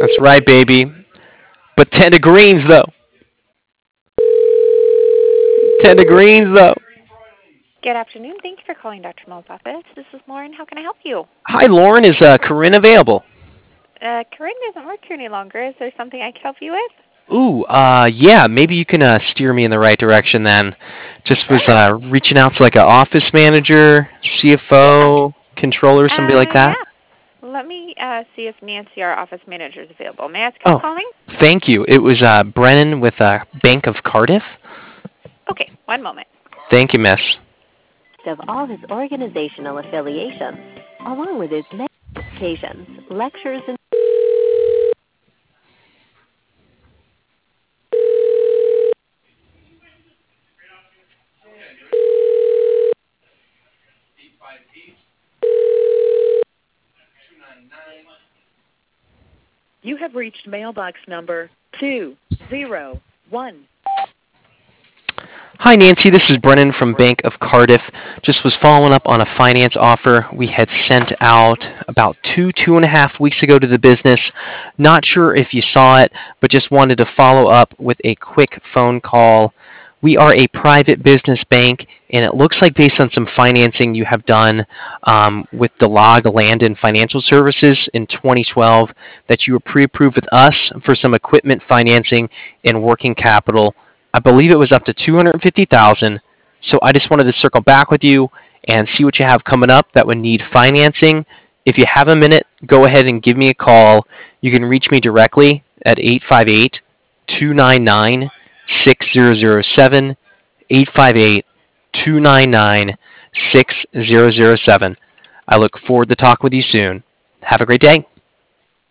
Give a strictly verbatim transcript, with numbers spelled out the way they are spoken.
That's right, baby. But ten to greens, though. ten to greens, though. Good afternoon. Thank you for calling Doctor Mo's office. This is Lauren. How can I help you? Hi, Lauren. Is uh, Corinne available? Uh, Corinne doesn't work here any longer. Is there something I can help you with? Ooh, uh, yeah. Maybe you can uh, steer me in the right direction then. Just was Sure. uh, reaching out to like an office manager, C F O, controller, somebody like Uh, that. yeah. Let me uh, see if Nancy, our office manager, is available. May I ask who's Oh, calling? thank you. It was uh, Brennan with uh, Bank of Cardiff. Okay, one moment. Thank you, miss. Of all his organizational affiliations, along with his meditations, lectures, and You have reached mailbox number two zero one. Hi, Nancy. This is Brennan from Bank of Cardiff. Just was following up on a finance offer we had sent out about two, two and a half weeks ago to the business. Not sure if you saw it, but just wanted to follow up with a quick phone call. We are a private business bank, and it looks like based on some financing you have done um, with DeLog Land and Financial Services in twenty twelve that you were pre-approved with us for some equipment financing and working capital. I believe it was up to two hundred fifty thousand dollars. So I just wanted to circle back with you and see what you have coming up that would need financing. If you have a minute, go ahead and give me a call. You can reach me directly at eight five eight, two nine nine, six zero zero seven, eight five eight, two nine nine, six zero zero seven. I look forward to talking with you soon. Have a great day.